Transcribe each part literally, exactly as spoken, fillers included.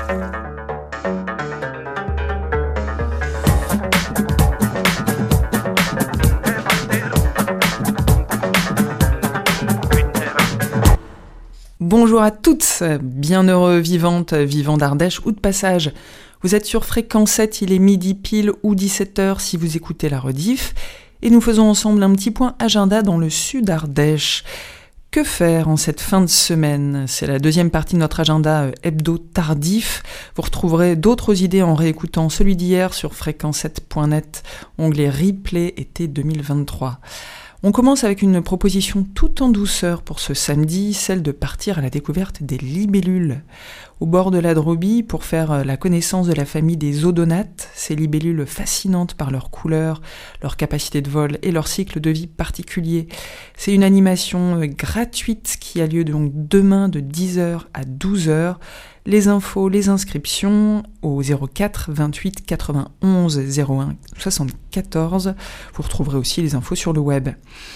Bonjour à toutes, bienheureux vivantes, vivants d'Ardèche ou de passage. Vous êtes sur Fréquence sept, il est midi pile ou dix-sept heures si vous écoutez la rediff. Et nous faisons ensemble un petit point agenda dans le sud Ardèche. Que faire en cette fin de semaine ? C'est la deuxième partie de notre agenda hebdo tardif. Vous retrouverez d'autres idées en réécoutant celui d'hier sur fréquence sept point net, onglet replay été deux mille vingt-trois. On commence avec une proposition tout en douceur pour ce samedi, celle de partir à la découverte des libellules. Au bord de la Drobie, pour faire la connaissance de la famille des odonates, ces libellules fascinantes par leur couleur, leur capacité de vol et leur cycle de vie particulier. C'est une animation gratuite qui a lieu donc demain de dix heures à douze heures. Les infos, les inscriptions au zéro quatre vingt-huit quatre-vingt-onze zéro un soixante-quatorze. Vous retrouverez aussi les infos sur le web.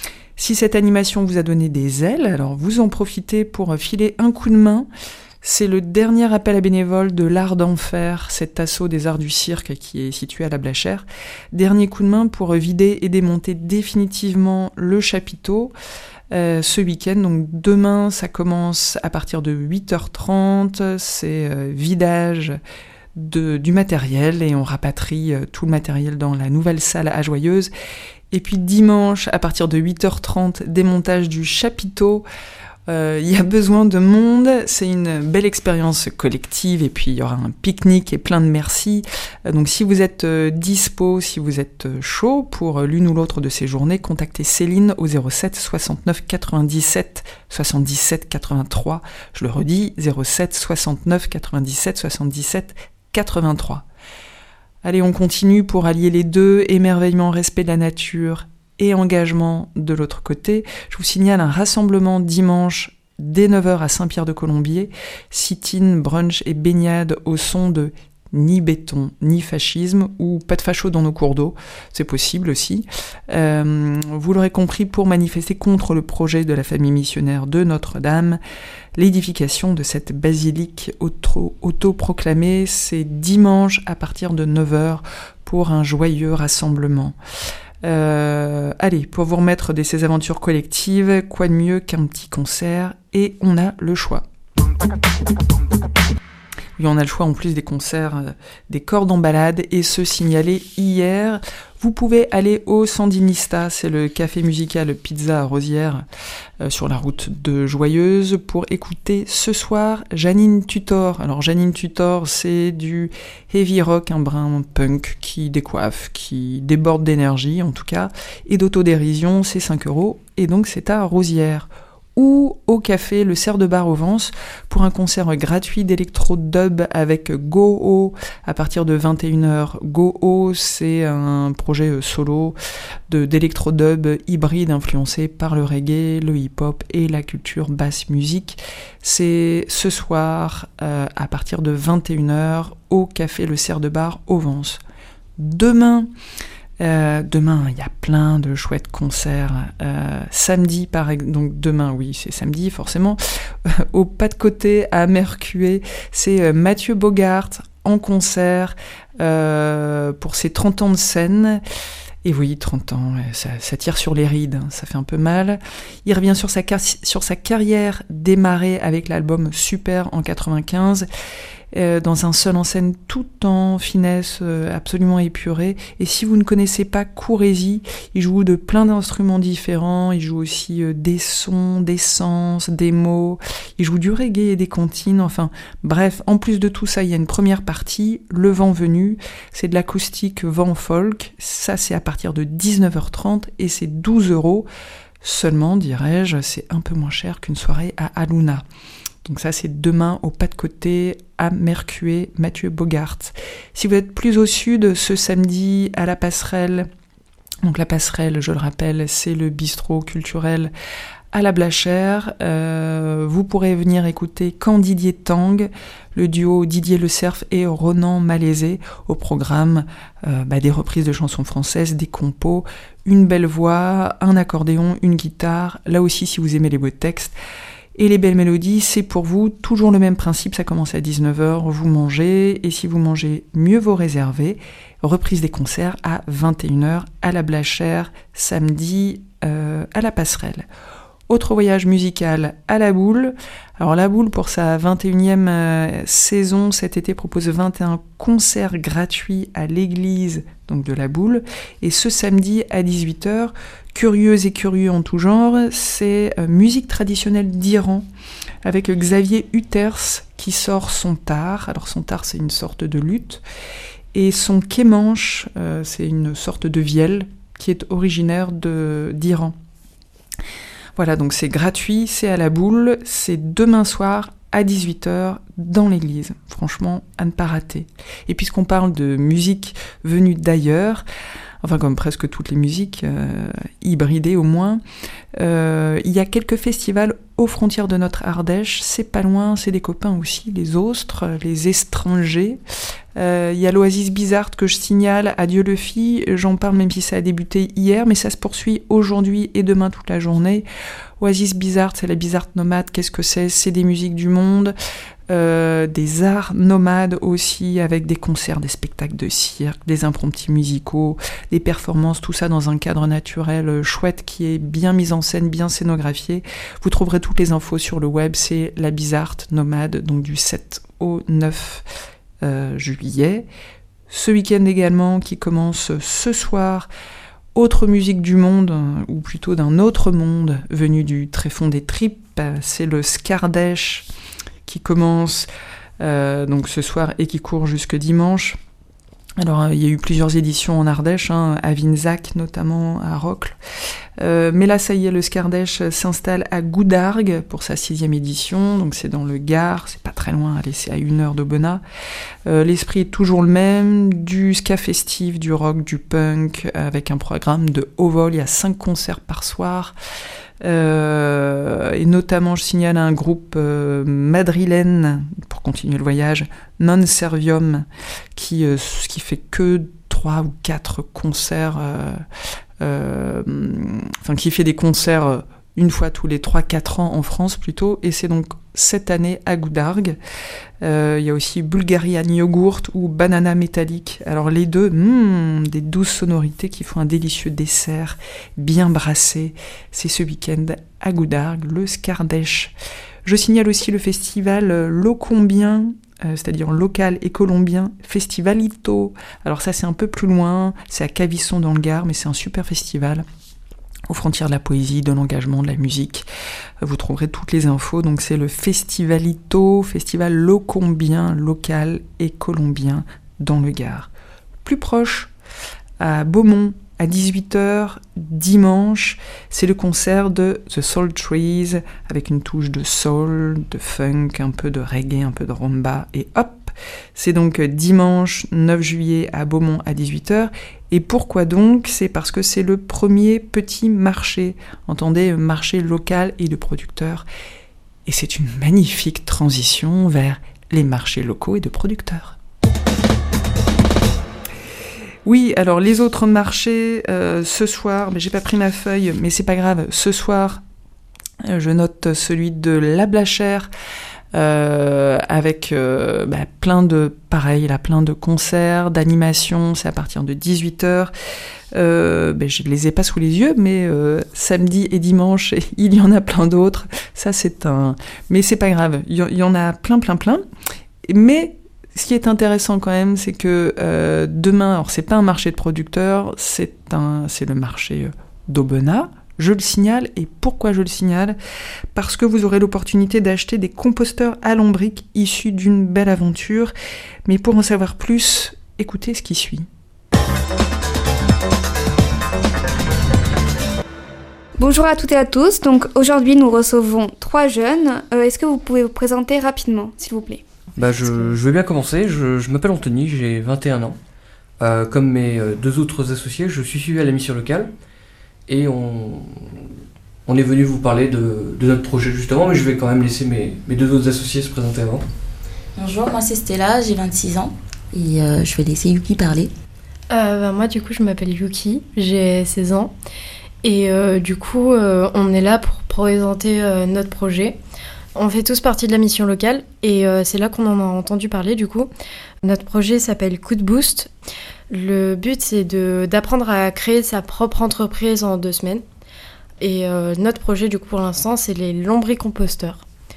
Si cette animation vous a donné des ailes, alors vous en profitez pour filer un coup de main. C'est le dernier appel à bénévoles de l'Art d'Enfer, cet assaut des arts du cirque qui est situé à la Blachère. Dernier coup de main pour vider et démonter définitivement le chapiteau. Euh, ce week-end, donc demain, ça commence à partir de huit heures trente, c'est euh, vidage de, du matériel et on rapatrie euh, tout le matériel dans la nouvelle salle à Joyeuse. Et puis dimanche, à partir de huit heures trente, démontage du chapiteau. Il euh, y a besoin de monde, c'est une belle expérience collective et puis il y aura un pique-nique et plein de merci. Euh, donc si vous êtes euh, dispo, si vous êtes euh, chaud pour euh, l'une ou l'autre de ces journées, contactez Céline au zéro sept soixante-neuf quatre-vingt-dix-sept soixante-dix-sept quatre-vingt-trois. Je le redis, zéro sept soixante-neuf quatre-vingt-dix-sept soixante-dix-sept quatre-vingt-trois. Allez, on continue pour allier les deux, émerveillement, respect de la nature et engagement de l'autre côté. Je vous signale un rassemblement dimanche dès neuf heures à Saint-Pierre-de-Colombier, sit-in, brunch et baignade au son de ni béton, ni fascisme, ou pas de facho dans nos cours d'eau, c'est possible aussi. Euh, vous l'aurez compris, pour manifester contre le projet de la famille missionnaire de Notre-Dame, l'édification de cette basilique auto- autoproclamée, c'est dimanche à partir de neuf heures pour un joyeux rassemblement. Euh, allez, pour vous remettre de ces aventures collectives, quoi de mieux qu'un petit concert, et on a le choix. Oui, on a le choix en plus des concerts, euh, des cordes en balade, et ce signalé hier. Vous pouvez aller au Sandinista, c'est le café musical Pizza à Rosières, euh, sur la route de Joyeuse, pour écouter ce soir Janine Tutor. Alors Janine Tutor, c'est du heavy rock, un brin punk qui décoiffe, qui déborde d'énergie en tout cas, et d'autodérision, c'est cinq euros, et donc c'est à Rosières. Ou au café Le Cerf de Bar au Vence pour un concert gratuit d'électro-dub avec Go-O à partir de vingt et une heures. Go-O, c'est un projet solo de, d'électro-dub hybride influencé par le reggae, le hip-hop et la culture basse musique. C'est ce soir euh, à partir de vingt et une heures au café Le Cerf de Bar au Vence. Demain... Euh, demain, il y a plein de chouettes concerts. Euh, samedi, par exemple, donc demain, oui, c'est samedi, forcément. Euh, au pas de côté, à Mercué, c'est euh, Mathieu Bogart en concert euh, pour ses trente ans de scène. Et oui, trente ans, ça, ça tire sur les rides, hein, ça fait un peu mal. Il revient sur sa, car- sur sa carrière démarrée avec l'album Super en quatre-vingt-quinze. Euh, dans un seul en scène tout en finesse, euh, absolument épurée. Et si vous ne connaissez pas, courez-y. Il joue de plein d'instruments différents, il joue aussi euh, des sons, des sens, des mots, il joue du reggae et des comptines, enfin bref, en plus de tout ça, il y a une première partie, Le Vent Venu, c'est de l'acoustique vent folk, ça c'est à partir de dix-neuf heures trente et c'est douze euros. Seulement, dirais-je, c'est un peu moins cher qu'une soirée à Aluna. Donc ça, c'est demain au pas de côté à Mercué, Mathieu Bogart. Si vous êtes plus au sud, ce samedi à la Passerelle, donc la Passerelle, je le rappelle, c'est le bistrot culturel à la Blachère. Euh, vous pourrez venir écouter Quand Didier Tangue, le duo Didier Le Cerf et Ronan Malaisé, au programme euh, bah, des reprises de chansons françaises, des compos, une belle voix, un accordéon, une guitare. Là aussi, si vous aimez les beaux textes, Et les belles mélodies, c'est pour vous toujours le même principe, ça commence à dix-neuf heures, vous mangez, et si vous mangez, mieux vaut réserver. Reprise des concerts à vingt et une heures à la Blachère, samedi euh, à la Passerelle. Autre voyage musical à la Boule. Alors la Boule, pour sa vingt et unième euh, saison, cet été propose vingt et un concerts gratuits à l'église donc de la Boule. Et ce samedi à dix-huit heures, curieux et curieux en tout genre, c'est euh, musique traditionnelle d'Iran avec Xavier Uters qui sort son tar. Alors son tar, c'est une sorte de luth. Et son kémanche, euh, c'est une sorte de vielle qui est originaire de, d'Iran. Voilà, donc c'est gratuit, c'est à la Boule, c'est demain soir à dix-huit heures dans l'église. Franchement, à ne pas rater. Et puisqu'on parle de musique venue d'ailleurs, enfin comme presque toutes les musiques, euh, hybridées au moins, euh, il y a quelques festivals aux frontières de notre Ardèche, c'est pas loin, c'est des copains aussi, les Austres, les étrangers. Euh, il y a l'Oasis Bizarre que je signale à Dieu-le-Fit, j'en parle même si ça a débuté hier, mais ça se poursuit aujourd'hui et demain toute la journée. Oasis Bizarre, c'est la Bizarre nomade, qu'est-ce que c'est ? C'est des musiques du monde, euh, des arts nomades aussi, avec des concerts, des spectacles de cirque, des impromptus musicaux, des performances, tout ça dans un cadre naturel chouette qui est bien mis en scène, bien scénographié. Vous trouverez toutes les infos sur le web, c'est la Bizarre nomade, donc du sept au neuf euh, juillet. Ce week-end également, qui commence ce soir, autre musique du monde, ou plutôt d'un autre monde, venu du tréfonds des tripes, c'est le Skardèche qui commence euh, donc ce soir et qui court jusque dimanche. Alors il y a eu plusieurs éditions en Ardèche, hein, à Vinzac notamment, à Rocle. Euh, mais là ça y est, le Skardèche s'installe à Goudargues pour sa sixième édition, donc c'est dans le Gard, c'est pas très loin, allez, c'est à une heure d'Aubenas. Euh, l'esprit est toujours le même, du ska festif, du rock, du punk, avec un programme de haut vol, il y a cinq concerts par soir. Euh, et notamment je signale un groupe euh, madrilène, pour continuer le voyage, Non Servium, qui, euh, qui fait que trois ou quatre concerts, euh, euh, enfin qui fait des concerts une fois tous les trois quatre ans en France plutôt, et c'est donc cette année à Goudargues. Euh, il y a aussi Bulgarian Yogurt ou Banana Métallique. Alors les deux, hmm, des douces sonorités qui font un délicieux dessert bien brassé. C'est ce week-end à Goudargues, le Skardèche. Je signale aussi le festival Locombien, euh, c'est-à-dire local et colombien, Festivalito. Alors ça c'est un peu plus loin, c'est à Cavisson dans le Gard, mais c'est un super festival aux frontières de la poésie, de l'engagement, de la musique. Vous trouverez toutes les infos. Donc c'est le Festivalito, festival locombien, local et colombien dans le Gard. Plus proche, à Beaumont, à dix-huit heures, dimanche, c'est le concert de The Soul Trees, avec une touche de soul, de funk, un peu de reggae, un peu de rumba, et hop, c'est donc dimanche neuf juillet à Beaumont à dix-huit heures. Et pourquoi donc ? C'est parce que c'est le premier petit marché, entendez, marché local et de producteurs. Et c'est une magnifique transition vers les marchés locaux et de producteurs. Oui, alors les autres marchés, euh, ce soir, mais j'ai pas pris ma feuille, mais c'est pas grave, ce soir, euh, je note celui de La Blachère, Euh, avec euh, bah, plein de, pareil, là, plein de concerts, d'animations, c'est à partir de dix-huit heures. Euh, bah, je ne les ai pas sous les yeux, mais euh, samedi et dimanche, il y en a plein d'autres. Ça, c'est un... Mais c'est pas grave, il y, y en a plein, plein, plein. Mais ce qui est intéressant quand même, c'est que euh, demain, alors c'est pas un marché de producteurs, c'est, un, c'est le marché d'Aubenas. Je le signale, et pourquoi je le signale ? Parce que vous aurez l'opportunité d'acheter des composteurs alambriques issus d'une belle aventure. Mais pour en savoir plus, écoutez ce qui suit. Bonjour à toutes et à tous. Donc aujourd'hui, nous recevons trois jeunes. Euh, est-ce que vous pouvez vous présenter rapidement, s'il vous plaît ? Bah, je, je vais bien commencer. Je, je m'appelle Anthony, j'ai vingt et un ans. Euh, comme mes deux autres associés, je suis suivi à la mission locale. Et on, on est venu vous parler de, de notre projet justement, mais je vais quand même laisser mes, mes deux autres associés se présenter avant. Bonjour, moi c'est Stella, j'ai vingt-six ans et euh, je vais laisser Yuki parler. Euh, bah, moi du coup je m'appelle Yuki, j'ai seize ans Et euh, du coup, euh, on est là pour présenter euh, notre projet. On fait tous partie de la mission locale et euh, c'est là qu'on en a entendu parler du coup. Notre projet s'appelle Coup de Boost. Le but, c'est de, d'apprendre à créer sa propre entreprise en deux semaines. Et euh, notre projet, du coup, pour l'instant, c'est les lombricomposteurs.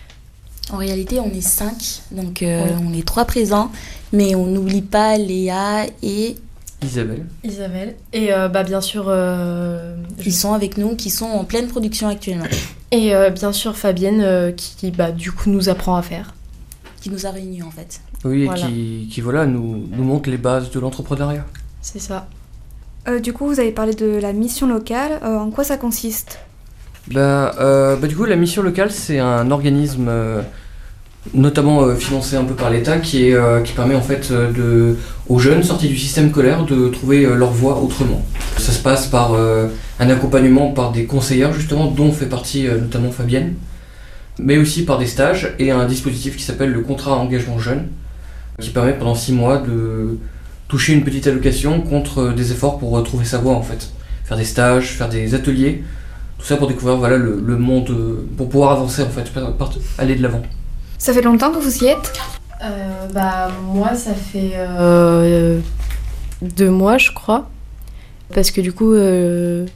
En réalité, on est cinq, donc euh, ouais. on est trois présents, mais on n'oublie pas Léa et... Isabelle. Isabelle. Et euh, bah, bien sûr... Euh, Ils je... sont avec nous, qui sont en pleine production actuellement. Et euh, bien sûr Fabienne, euh, qui bah, du coup nous apprend à faire. Qui nous a réunis en fait. Oui, et voilà. qui, qui voilà, nous, nous montre les bases de l'entrepreneuriat. C'est ça. Euh, du coup, vous avez parlé de la mission locale. Euh, en quoi ça consiste ? bah, euh, bah, Du coup, la mission locale, c'est un organisme... Euh, notamment euh, financé un peu par l'État, qui, est, euh, qui permet en fait euh, de, aux jeunes sortis du système scolaire de trouver euh, leur voie autrement. Ça se passe par euh, un accompagnement par des conseillères justement, dont fait partie euh, notamment Fabienne, mais aussi par des stages et un dispositif qui s'appelle le contrat engagement jeune, qui permet pendant six mois de toucher une petite allocation contre des efforts pour euh, trouver sa voie en fait. Faire des stages, faire des ateliers, tout ça pour découvrir voilà, le, le monde, euh, pour pouvoir avancer en fait, aller de l'avant. Ça fait longtemps que vous y êtes ? euh, Bah moi ça fait euh, deux mois je crois, parce que du coup euh,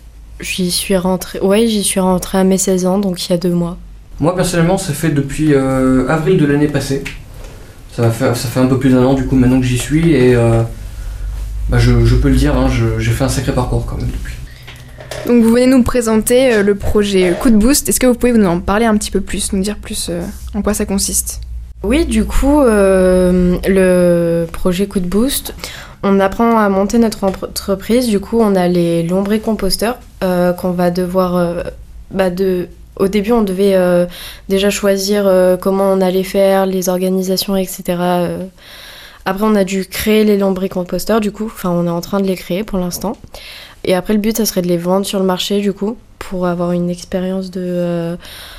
j'y suis rentrée, ouais j'y suis rentrée à mes seize ans, donc il y a deux mois. Moi personnellement ça fait depuis euh, avril de l'année passée, ça, va faire, ça fait un peu plus d'un an du coup maintenant que j'y suis et euh, bah, je, je peux le dire, hein, je, j'ai fait un sacré parcours quand même depuis. Donc vous venez nous présenter euh, le projet Coup de Boost. Est-ce que vous pouvez nous en parler un petit peu plus, nous dire plus euh, en quoi ça consiste ? Oui, du coup, euh, le projet Coup de Boost, on apprend à monter notre entreprise. Du coup, on a les lombricomposteurs euh, qu'on va devoir... Euh, bah de, au début, on devait euh, déjà choisir euh, comment on allait faire, les organisations, et cetera. Euh. Après, on a dû créer les lombricomposteurs, du coup. Enfin, on est en train de les créer pour l'instant. Et après, le but, ça serait de les vendre sur le marché, du coup, pour avoir une expérience de, euh,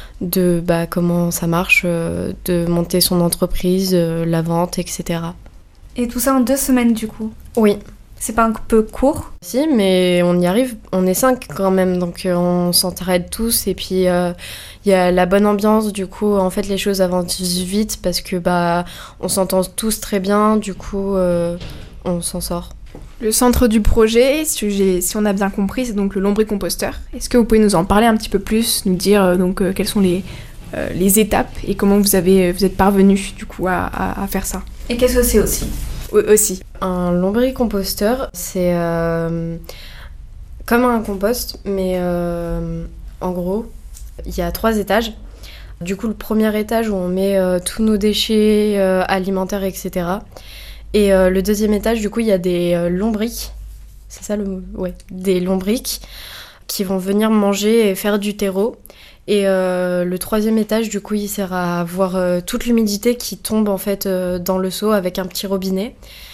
de bah, comment ça marche, euh, de monter son entreprise, euh, la vente, et cetera. Et tout ça en deux semaines, du coup ? Oui. C'est pas un peu court ? Si, mais on y arrive. On est cinq quand même, donc euh, on s'entraide tous. Et puis, il euh, y a la bonne ambiance, du coup, en fait, les choses avancent vite parce que bah, on s'entend tous très bien, du coup, euh, on s'en sort. Le centre du projet, si, j'ai, si on a bien compris, c'est donc le lombricomposteur. Est-ce que vous pouvez nous en parler un petit peu plus, nous dire euh, donc euh, quelles sont les, euh, les étapes et comment vous avez vous êtes parvenus du coup à, à, à faire ça ? Et qu'est-ce que c'est aussi ? O- aussi. Un lombricomposteur, c'est euh, comme un compost, mais euh, en gros, il y a trois étages. Du coup, le premier étage où on met euh, tous nos déchets euh, alimentaires, et cetera. Et euh, le deuxième étage, du coup, il y a des euh, lombrics, c'est ça le mot ? Ouais, des lombrics qui vont venir manger et faire du terreau. Et euh, le troisième étage, du coup, il sert à avoir euh, toute l'humidité qui tombe en fait euh, dans le seau avec un petit robinet.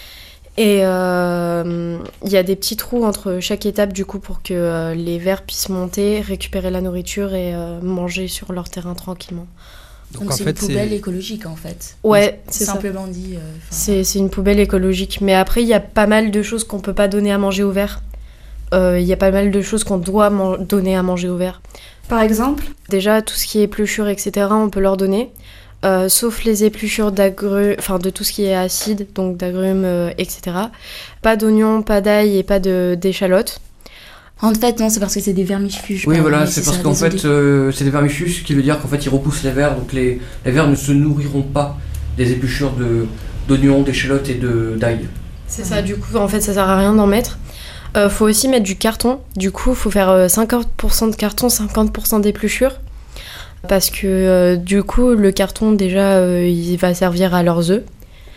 Et euh, il y a des petits trous entre chaque étape, du coup, pour que euh, les vers puissent monter, récupérer la nourriture et euh, manger sur leur terrain tranquillement. Donc, Donc c'est fait, une poubelle c'est... écologique en fait. Ouais, c'est simplement ça. dit. Euh, c'est, c'est une poubelle écologique. Mais après, il y a pas mal de choses qu'on peut pas donner à manger aux vers. Il euh, y a pas mal de choses qu'on doit man- donner à manger aux vers. Par exemple ? Déjà, tout ce qui est épluchures, et cetera, on peut leur donner. Euh, sauf les épluchures d'agrumes, enfin de tout ce qui est acide, donc d'agrumes, euh, et cetera. Pas d'oignons, pas d'ail et pas de, d'échalotes. En fait, non, c'est parce que c'est des vermifuges. Oui, voilà, c'est, c'est parce ça, qu'en fait, euh, c'est des vermifuges, ce qui veut dire qu'en fait, ils repoussent les vers, donc les, les vers ne se nourriront pas des épluchures de, d'oignons, d'échalotes et de, d'ail. C'est mmh. ça, du coup, en fait, ça sert à rien d'en mettre. Euh, faut aussi mettre du carton, du coup, faut faire euh, cinquante pour cent de carton, cinquante pour cent d'épluchures. Parce que, euh, du coup, le carton, déjà, euh, il va servir à leurs œufs.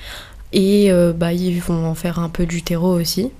Et euh, bah, ils vont en faire un peu du terreau aussi.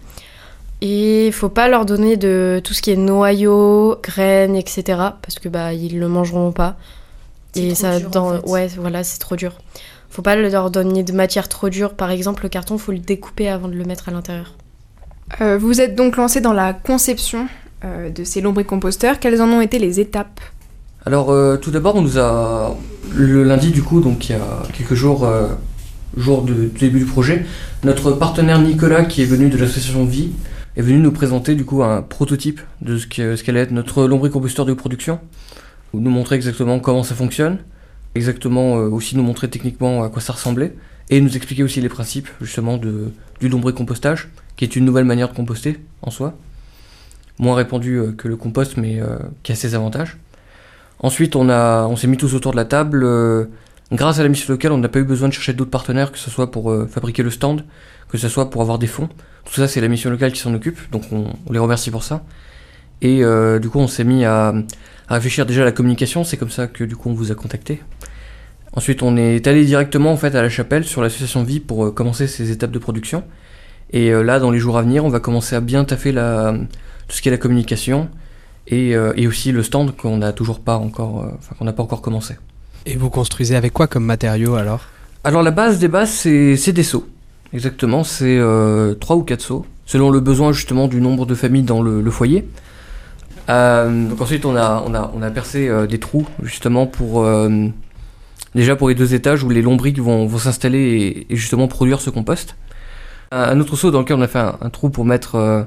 Et il faut pas leur donner de tout ce qui est noyaux, graines, et cetera. Parce que bah ils le mangeront pas. C'est et trop ça, dur, dans, en fait. ouais, voilà, c'est trop dur. Faut pas leur donner de matière trop dure. Par exemple, le carton, faut le découper avant de le mettre à l'intérieur. Euh, vous êtes donc lancé dans la conception euh, de ces lombricomposteurs. Quelles en ont été les étapes ? Alors euh, tout d'abord, on nous a le lundi du coup, donc il y a quelques jours. Euh, jour de, du début du projet, notre partenaire Nicolas, qui est venu de l'association Vie, est venu nous présenter du coup un prototype de ce, que, ce qu'allait être notre lombricomposteur de production, nous montrer exactement comment ça fonctionne, exactement euh, aussi nous montrer techniquement à quoi ça ressemblait, et nous expliquer aussi les principes justement de, du lombricompostage, qui est une nouvelle manière de composter en soi, moins répandue euh, que le compost, mais euh, qui a ses avantages. Ensuite, on, a, on s'est mis tous autour de la table. Euh, grâce à la mission locale, on n'a pas eu besoin de chercher d'autres partenaires, que ce soit pour euh, fabriquer le stand, que ce soit pour avoir des fonds. Tout ça, c'est la mission locale qui s'en occupe, donc on, on les remercie pour ça. Et euh, du coup, on s'est mis à, à réfléchir déjà à la communication, c'est comme ça que du coup on vous a contacté. Ensuite, on est allé directement en fait à la chapelle sur l'association Vie pour euh, commencer ces étapes de production. Et euh, là, dans les jours à venir, on va commencer à bien taffer la, tout ce qui est la communication et, euh, et aussi le stand qu'on n'a toujours pas encore, euh, enfin qu'on n'a pas encore commencé. Et vous construisez avec quoi comme matériaux alors ? Alors la base des bases, c'est, c'est des seaux. Exactement, c'est euh, trois ou quatre seaux, selon le besoin justement du nombre de familles dans le, le foyer. Euh, donc ensuite, on a, on a, on a percé euh, des trous justement pour euh, déjà pour les deux étages où les lombrics vont, vont s'installer et, et justement produire ce compost. Un autre seau dans lequel on a fait un, un trou pour mettre euh,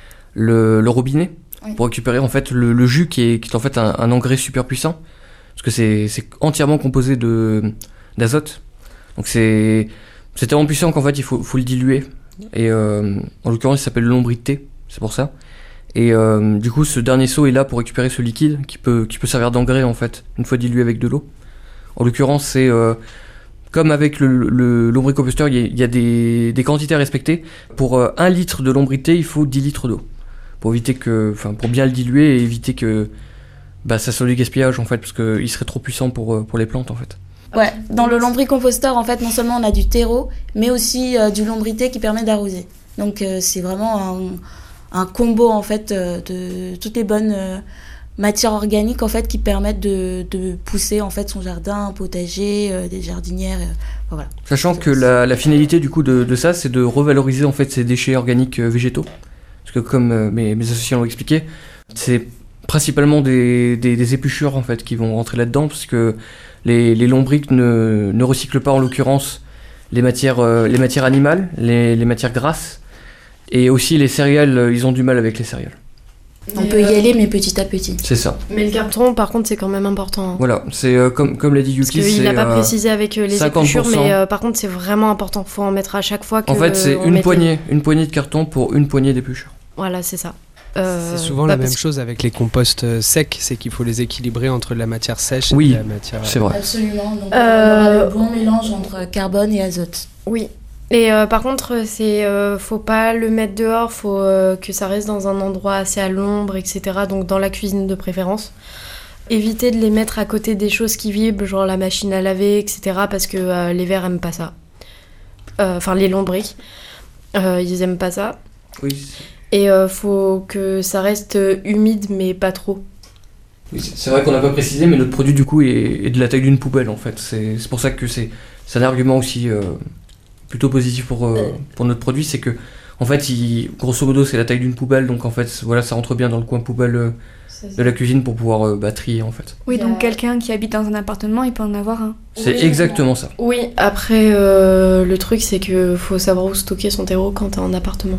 le, le robinet, oui. Pour récupérer en fait le, le jus qui est, qui est en fait un, un engrais super puissant, parce que c'est, c'est entièrement composé de, d'azote. Donc c'est, c'est tellement puissant qu'en fait il faut, faut le diluer. Et euh, en l'occurrence il s'appelle le lombric-thé, c'est pour ça. Et euh, du coup ce dernier seau est là pour récupérer ce liquide qui peut, qui peut servir d'engrais en fait, une fois dilué avec de l'eau. En l'occurrence c'est... Euh, Comme avec le, le lombricomposteur, il y a, il y a des, des quantités à respecter. Pour euh, un litre de lombricité, il faut dix litres d'eau. Pour éviter que, enfin, pour bien le diluer et éviter que bah, ça soit du gaspillage en fait, parce qu'il serait trop puissant pour, pour les plantes en fait. Ouais, dans le lombricomposteur, en fait, non seulement on a du terreau, mais aussi euh, du lombricité qui permet d'arroser. Donc euh, c'est vraiment un, un combo en fait euh, de toutes les bonnes euh, matières organiques en fait qui permettent de, de pousser en fait son jardin, un potager, euh, des jardinières. Euh, voilà. Sachant que la, la finalité du coup de, de ça, c'est de revaloriser en fait ces déchets organiques euh, végétaux. Parce que comme euh, mes, mes associés l'ont expliqué, c'est principalement des, des, des épluchures en fait qui vont rentrer là-dedans, parce que les, les lombrics ne, ne recyclent pas en l'occurrence les matières, euh, les matières animales, les, les matières grasses, et aussi les céréales, euh, ils ont du mal avec les céréales. On peut y aller, mais petit à petit. C'est ça. Mais le carton, par contre, c'est quand même important. Voilà, c'est euh, comme, comme l'a dit Yuki, parce c'est... Il n'a pas euh, précisé avec euh, les cinquante pour cent. épluchures, mais euh, par contre, c'est vraiment important. Il faut en mettre à chaque fois que... En fait, c'est une poignée, une poignée de carton pour une poignée d'épluchures. Voilà, c'est ça. Euh, c'est souvent bah, la même chose avec les composts secs, c'est qu'il faut les équilibrer entre la matière sèche et oui, la matière... c'est vrai. Absolument, donc euh... on aura le bon mélange entre carbone et azote. Oui. Et euh, par contre, c'est euh, faut pas le mettre dehors, faut euh, que ça reste dans un endroit assez à l'ombre, et cetera. Donc dans la cuisine de préférence. Éviter de les mettre à côté des choses qui vibrent, genre la machine à laver, et cetera. Parce que euh, les vers aiment pas ça. Enfin, euh, les lombrics, euh, ils aiment pas ça. Oui. Et euh, faut que ça reste humide, mais pas trop. Oui, c'est vrai qu'on n'a pas précisé, mais notre produit du coup est, est de la taille d'une poubelle en fait. C'est, c'est pour ça que c'est, c'est un argument aussi... Euh... plutôt positif pour, euh, pour notre produit, c'est que en fait il, grosso modo c'est la taille d'une poubelle, donc en fait voilà, ça rentre bien dans le coin poubelle euh, de la cuisine pour pouvoir euh, bah, trier en fait. Oui, donc quelqu'un qui habite dans un appartement, il peut en avoir un. C'est oui, exactement ça. Oui, après euh, le truc c'est que faut savoir où stocker son terreau quand t'es en appartement.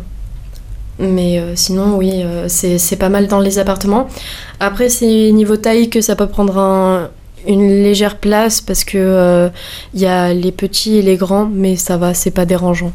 Mais euh, sinon oui, euh, c'est, c'est pas mal dans les appartements. Après c'est niveau taille que ça peut prendre un... une légère place parce que euh, y a les petits et les grands, mais ça va, c'est pas dérangeant.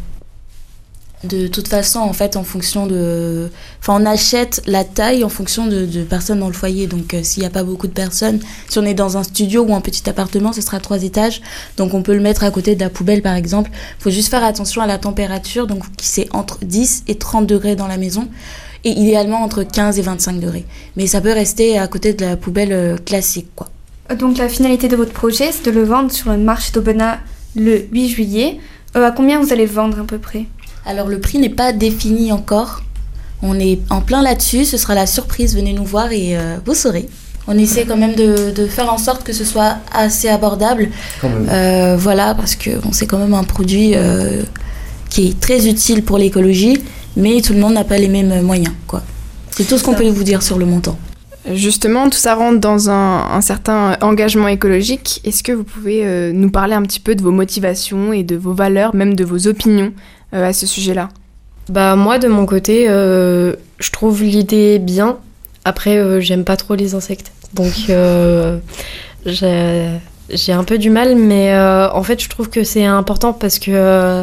De toute façon, en fait, en fonction de... Enfin, on achète la taille en fonction de, de personnes dans le foyer. Donc, euh, s'il n'y a pas beaucoup de personnes, si on est dans un studio ou un petit appartement, ce sera trois étages. Donc, on peut le mettre à côté de la poubelle, par exemple. Il faut juste faire attention à la température, donc qui c'est entre dix et trente degrés dans la maison. Et idéalement, entre quinze et vingt-cinq degrés. Mais ça peut rester à côté de la poubelle euh, classique, quoi. Donc la finalité de votre projet, c'est de le vendre sur le marché d'Aubenas le huit juillet. Euh, à combien vous allez le vendre à peu près ? Alors le prix n'est pas défini encore. On est en plein là-dessus, ce sera la surprise, venez nous voir et euh, vous saurez. On essaie quand même de, de faire en sorte que ce soit assez abordable. Quand même. Euh, voilà, parce que bon, c'est quand même un produit euh, qui est très utile pour l'écologie, mais tout le monde n'a pas les mêmes moyens, quoi. C'est tout ce qu'on peut vous dire sur le montant. Justement, tout ça rentre dans un, un certain engagement écologique. Est-ce que vous pouvez euh, nous parler un petit peu de vos motivations et de vos valeurs, même de vos opinions euh, à ce sujet-là ? Bah moi de mon côté, euh, je trouve l'idée bien. Après, euh, j'aime pas trop les insectes, donc euh, j'ai, j'ai un peu du mal. Mais euh, en fait, je trouve que c'est important parce que euh,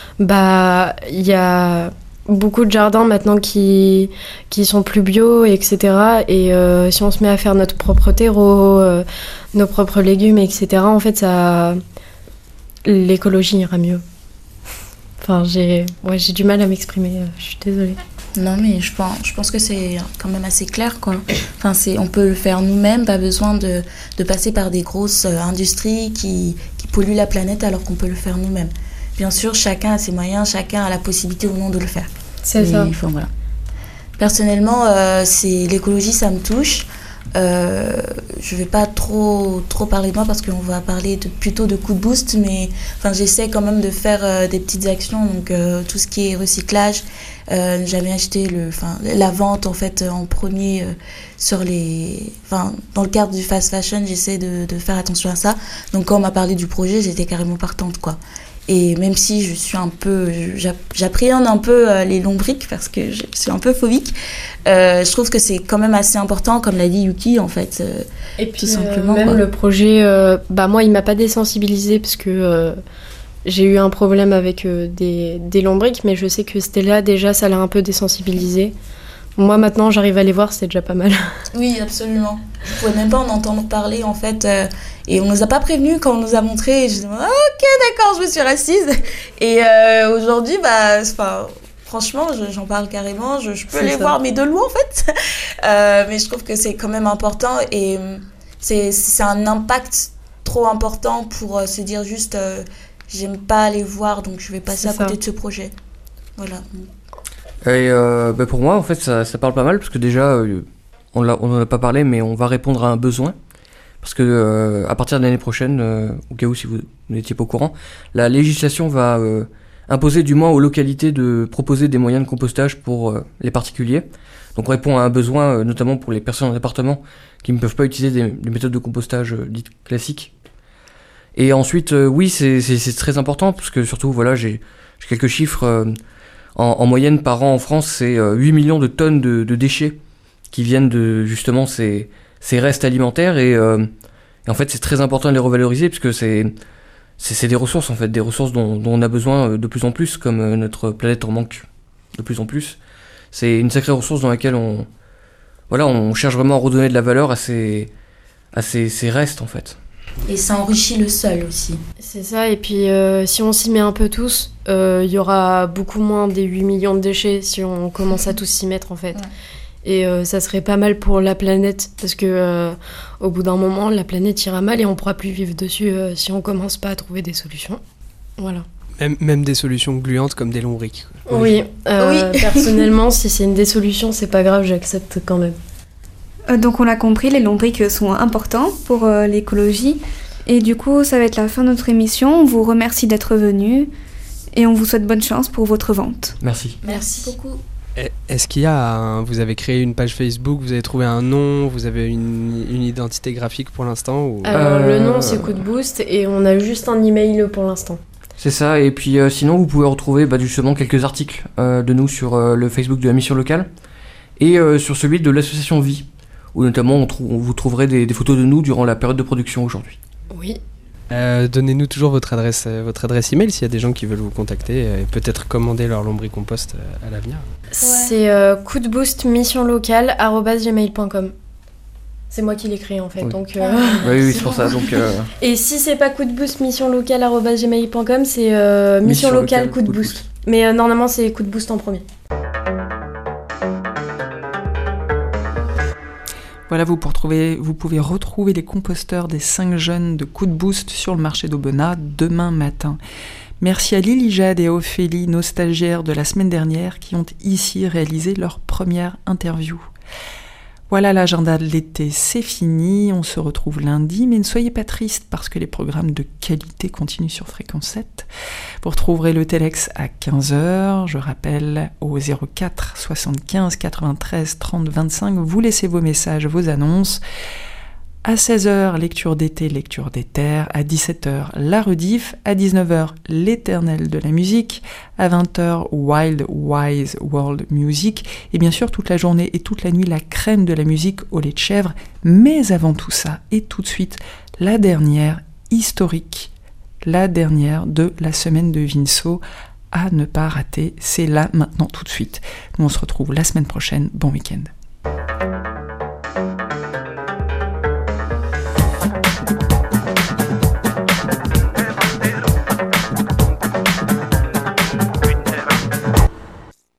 bah il y a beaucoup de jardins maintenant qui qui sont plus bio, et cetera. Et euh, si on se met à faire notre propre terreau, euh, nos propres légumes, et cetera. En fait, ça, l'écologie ira mieux. Enfin, j'ai, ouais, j'ai du mal à m'exprimer. Je suis désolée. Non, mais je pense, je pense que c'est quand même assez clair, quoi. Enfin, c'est, on peut le faire nous-mêmes, pas besoin de, de passer par des grosses euh, industries qui, qui polluent la planète alors qu'on peut le faire nous-mêmes. Bien sûr, chacun a ses moyens, chacun a la possibilité ou non de le faire. C'est mais, ça. Enfin, voilà. Personnellement, euh, c'est, l'écologie, ça me touche. Euh, je vais pas trop trop parler de moi parce qu'on va parler de, plutôt de coup de boost, mais enfin j'essaie quand même de faire euh, des petites actions, donc euh, tout ce qui est recyclage, euh, ne jamais acheter le, enfin la vente en fait en premier euh, sur les, enfin dans le cadre du fast fashion, j'essaie de, de faire attention à ça. Donc quand on m'a parlé du projet, j'étais carrément partante, quoi. Et même si je suis un peu, j'appréhende un peu euh, les lombriques parce que je suis un peu phobique, euh, je trouve que c'est quand même assez important, comme l'a dit Yuki, en fait. Euh, Et puis tout simplement, euh, même quoi. le projet, euh, bah moi il m'a pas désensibilisée parce que euh, j'ai eu un problème avec euh, des, des lombriques, mais je sais que Stella déjà ça l'a un peu désensibilisée. Moi maintenant j'arrive à les voir, c'est déjà pas mal. Oui, absolument. Je pouvais même pas en entendre parler en fait, euh, et on nous a pas prévenus quand on nous a montré. Et je dis ah, ok d'accord, je me suis rassise. Et euh, aujourd'hui, bah, enfin, franchement, je, j'en parle carrément. Je, je peux C'est les ça. voir, mais de loin en fait. euh, mais je trouve que c'est quand même important et c'est c'est un impact trop important pour euh, se dire juste euh, j'aime pas les voir, donc je vais passer C'est à côté ça. de ce projet. Voilà. Et euh, bah pour moi, en fait, ça, ça parle pas mal parce que déjà, euh, on l'a, on en a pas parlé, mais on va répondre à un besoin. Parce que euh, à partir de l'année prochaine, euh, au cas où si vous n'étiez pas au courant, la législation va euh, imposer du moins aux localités de proposer des moyens de compostage pour euh, les particuliers. Donc on répond à un besoin, euh, notamment pour les personnes en appartement qui ne peuvent pas utiliser des, des méthodes de compostage euh, dites classiques. Et ensuite, euh, oui, c'est, c'est, c'est très important parce que surtout, voilà, j'ai, j'ai quelques chiffres. Euh, en, en moyenne par an en France, c'est euh, huit millions de tonnes de, de déchets qui viennent de justement ces, ces restes alimentaires et, euh, et en fait c'est très important de les revaloriser puisque c'est, c'est, c'est des ressources en fait, des ressources dont, dont on a besoin de plus en plus, comme euh, notre planète en manque de plus en plus. C'est une sacrée ressource dans laquelle on, voilà, on cherche vraiment à redonner de la valeur à ces, à ces, ces restes en fait. Et ça enrichit le sol aussi. C'est ça, et puis euh, si on s'y met un peu tous, il euh, y aura beaucoup moins des huit millions de déchets si on commence à tous s'y mettre en fait. Ouais. Et euh, ça serait pas mal pour la planète, parce que euh, au bout d'un moment, la planète ira mal et on pourra plus vivre dessus euh, si on commence pas à trouver des solutions. Voilà. Même, même des solutions gluantes comme des lombriques. Oui, euh, Oui. personnellement, si c'est une désolution, c'est pas grave, j'accepte quand même. Euh, donc on l'a compris, les lombriques sont importants pour euh, l'écologie. Et du coup, ça va être la fin de notre émission. On vous remercie d'être venus et on vous souhaite bonne chance pour votre vente. Merci. Merci beaucoup. Et- Est-ce qu'il y a un- vous avez créé une page Facebook, vous avez trouvé un nom, vous avez une, une identité graphique pour l'instant ou... Alors Euh, le nom c'est Coup de Boost et on a juste un email pour l'instant. C'est ça, et puis euh, sinon vous pouvez retrouver bah, justement quelques articles euh, de nous sur euh, le Facebook de la mission locale et euh, sur celui de l'association Vie, où notamment on trou- on vous trouverez des, des photos de nous durant la période de production aujourd'hui. Oui. Euh, Donnez-nous toujours votre adresse, euh, votre adresse email s'il y a des gens qui veulent vous contacter euh, et peut-être commander leur lombricompost euh, à l'avenir. C'est euh, coup de boost mission locale arobase gmail point com. C'est moi qui l'ai créé en fait. Oui. Donc, euh, Ah. Oui, oui, C'est c'est pour bon. ça. Donc, euh, Et si c'est pas coup de boost mission locale arobase gmail point com, c'est euh, mission, Mission locale locale, coup de coup de boost. Mais euh, normalement c'est coup de boost en premier. Voilà, vous, pour trouver, vous pouvez retrouver les composteurs des cinq jeunes de Coup de Boost sur le marché d'Aubenas demain matin. Merci à Lily Jade et à Ophélie, nos stagiaires de la semaine dernière, qui ont ici réalisé leur première interview. Voilà, l'agenda de l'été, c'est fini, on se retrouve lundi, mais ne soyez pas tristes parce que les programmes de qualité continuent sur Fréquence sept. Vous retrouverez le Telex à quinze heures, je rappelle au zéro quatre soixante-quinze quatre-vingt-treize trente vingt-cinq, vous laissez vos messages, vos annonces. À seize heures, lecture d'été, lecture d'éther. À dix-sept heures, la rediff. À dix-neuf heures, l'éternel de la musique. À vingt heures, Wild Wise World Music. Et bien sûr, toute la journée et toute la nuit, la crème de la musique au lait de chèvre. Mais avant tout ça, et tout de suite, la dernière, historique. La dernière de la semaine de Vinceau. À ne pas rater, c'est là, maintenant, tout de suite. Nous, on se retrouve la semaine prochaine. Bon week-end.